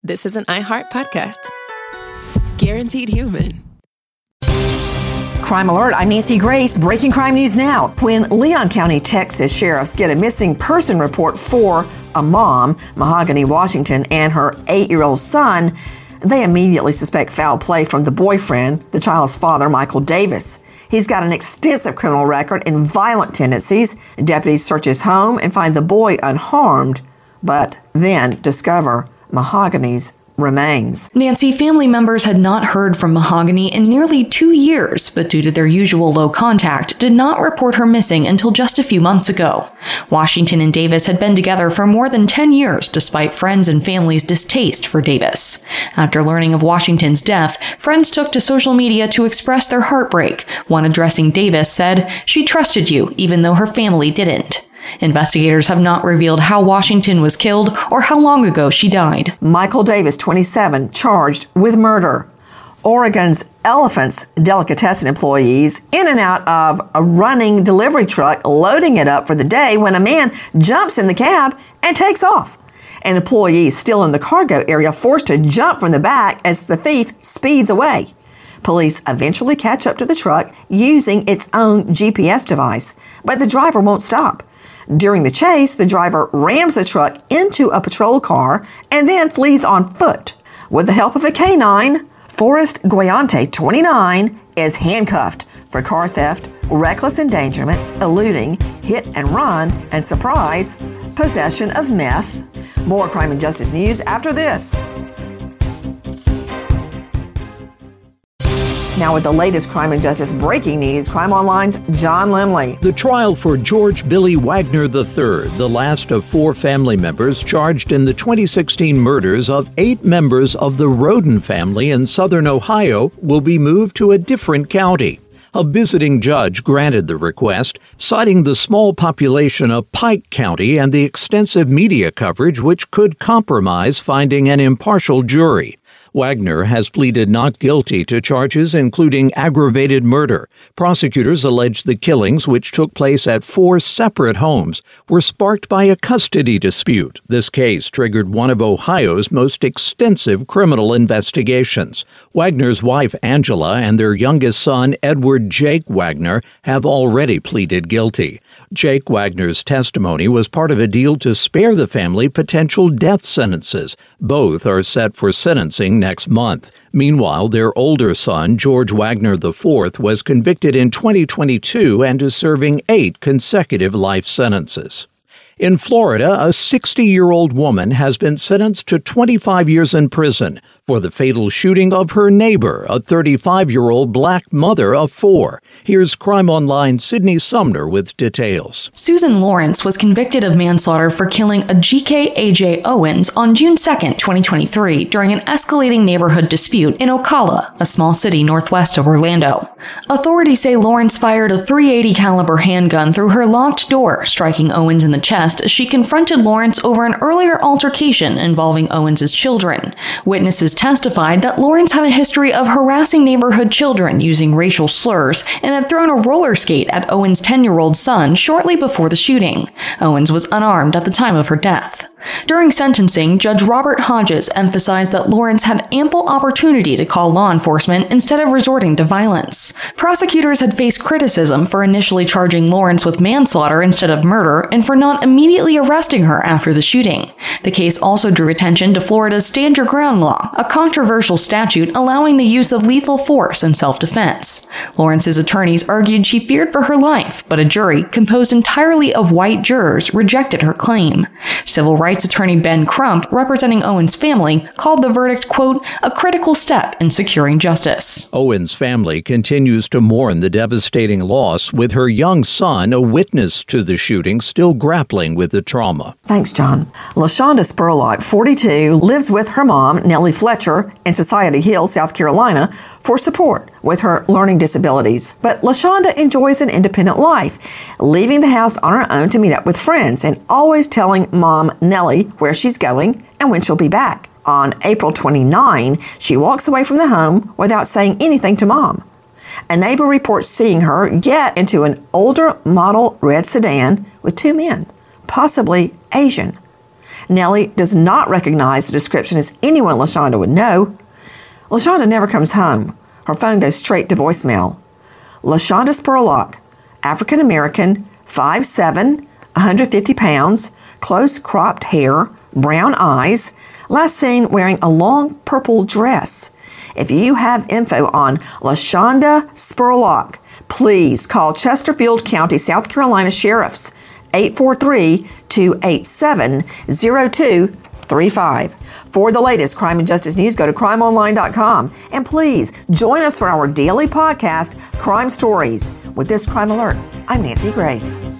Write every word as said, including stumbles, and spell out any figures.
This is an iHeart podcast. Guaranteed human. Crime Alert, I'm Nancy Grace. Breaking crime news now. When Leon County, Texas sheriffs get a missing person report for a mom, Mahogany Washington, and her eight-year-old son, they immediately suspect foul play from the boyfriend, the child's father, Michael Davis. He's got an extensive criminal record and violent tendencies. Deputies search his home and find the boy unharmed, but then discover Mahogany's remains. Nancy, family members had not heard from Mahogany in nearly two years, but due to their usual low contact, did not report her missing until just a few months ago. Washington and Davis had been together for more than ten years, despite friends and family's distaste for Davis. After learning of Washington's death, friends took to social media to express their heartbreak. One addressing Davis said, "She trusted you, even though her family didn't." Investigators have not revealed how Washington was killed or how long ago she died. Michael Davis, twenty-seven, charged with murder. Oregon's Elephants delicatessen employees in and out of a running delivery truck, loading it up for the day when a man jumps in the cab and takes off. An employee still in the cargo area forced to jump from the back as the thief speeds away. Police eventually catch up to the truck using its own G P S device, but the driver won't stop. During the chase, the driver rams the truck into a patrol car and then flees on foot. With the help of a canine, Forrest Guayante, twenty-nine, is handcuffed for car theft, reckless endangerment, eluding, hit and run, and surprise, possession of meth. More crime and justice news after this. Now with the latest crime and justice breaking news, Crime Online's John Lemley. The trial for George Billy Wagner the third, the last of four family members charged in the twenty sixteen murders of eight members of the Roden family in southern Ohio, will be moved to a different county. A visiting judge granted the request, citing the small population of Pike County and the extensive media coverage which could compromise finding an impartial jury. Wagner has pleaded not guilty to charges including aggravated murder. Prosecutors allege the killings, which took place at four separate homes, were sparked by a custody dispute. This case triggered one of Ohio's most extensive criminal investigations. Wagner's wife, Angela, and their youngest son, Edward Jake Wagner, have already pleaded guilty. Jake Wagner's testimony was part of a deal to spare the family potential death sentences. Both are set for sentencing next month. Meanwhile, their older son, George Wagner the fourth, was convicted in twenty twenty-two and is serving eight consecutive life sentences. In Florida, a sixty-year-old woman has been sentenced to twenty-five years in prison for the fatal shooting of her neighbor, a thirty-five-year-old black mother of four. Here's Crime Online's Sydney Sumner with details. Susan Lawrence was convicted of manslaughter for killing a G K A J Owens on June second, twenty twenty-three, during an escalating neighborhood dispute in Ocala, a small city northwest of Orlando. Authorities say Lawrence fired a three eighty caliber handgun through her locked door, striking Owens in the chest as she confronted Lawrence over an earlier altercation involving Owens' children. Witnesses testified that Lawrence had a history of harassing neighborhood children using racial slurs and had thrown a roller skate at Owens' ten-year-old son shortly before the shooting. Owens was unarmed at the time of her death. During sentencing, Judge Robert Hodges emphasized that Lawrence had ample opportunity to call law enforcement instead of resorting to violence. Prosecutors had faced criticism for initially charging Lawrence with manslaughter instead of murder and for not immediately arresting her after the shooting. The case also drew attention to Florida's Stand Your Ground law, a controversial statute allowing the use of lethal force in self-defense. Lawrence's attorneys argued she feared for her life, but a jury, composed entirely of white jurors, rejected her claim. Civil rights attorney Ben Crump, representing Owens' family, called the verdict, quote, a critical step in securing justice. Owens' family continues to mourn the devastating loss, with her young son, a witness to the shooting, still grappling with the trauma. Thanks, John. LaShonda Spurlock, forty-two, lives with her mom, Nellie Fletcher, in Society Hill, South Carolina, for support with her learning disabilities. But LaShonda enjoys an independent life, leaving the house on her own to meet up with friends and always telling mom, Nellie, where she's going and when she'll be back. On April twenty-ninth, she walks away from the home without saying anything to mom. A neighbor reports seeing her get into an older model red sedan with two men, possibly Asian. Nellie does not recognize the description as anyone LaShonda would know. LaShonda never comes home. Her phone goes straight to voicemail. LaShonda Spurlock, African American, five seven, one hundred fifty pounds, close cropped hair, brown eyes, last seen wearing a long purple dress. If you have info on LaShonda Spurlock, please call Chesterfield County, South Carolina Sheriff's eight four three, two eight seven, zero two three five. For the latest crime and justice news, go to crime online dot com. And please join us for our daily podcast, Crime Stories. With this crime alert, I'm Nancy Grace.